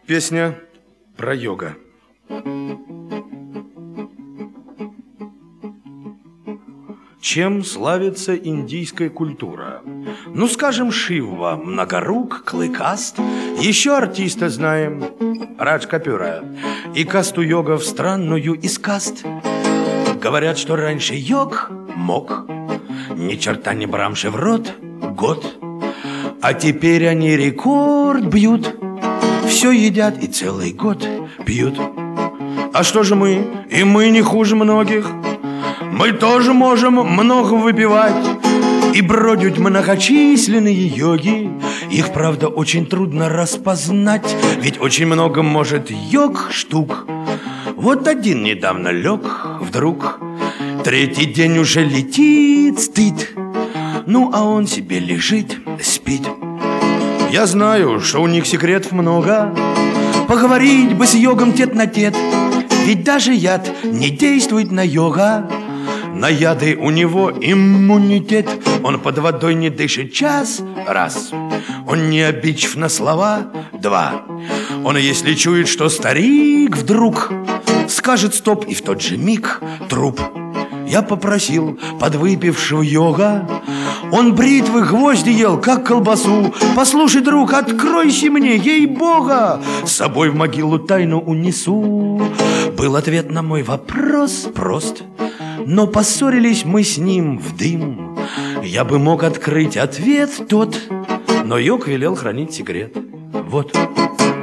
Песня про йога. Чем славится индийская культура? Ну, скажем, Шива, многорук, клыкаст. Еще артиста знаем, Радж Капура. И касту йогов странную из каст. Говорят, что раньше йог мог ни черта не брамши в рот год. А теперь они рекорд бьют. Все едят и целый год пьют. А что же мы? И мы не хуже многих. Мы тоже можем много выпивать и бродят многочисленные йоги. Их, правда, очень трудно распознать, ведь очень много может йог штук. Вот один недавно лег вдруг, третий день уже летит стыд. Ну, а он себе лежит, спит. Я знаю, что у них секретов много. Поговорить бы с йогом тет на тет. Ведь даже яд не действует на йога. На яды у него иммунитет. Он под водой не дышит час, раз. Он не обидчив на слова, два. Он, если чует, что старик вдруг скажет стоп, и в тот же миг труп. Я попросил подвыпившего йога. Он бритвы, гвозди ел, как колбасу. Послушай, друг, откройся мне, ей-бога, с собой в могилу тайну унесу. Был ответ на мой вопрос прост, но поссорились мы с ним в дым. Я бы мог открыть ответ тот, но йог велел хранить секрет. Вот.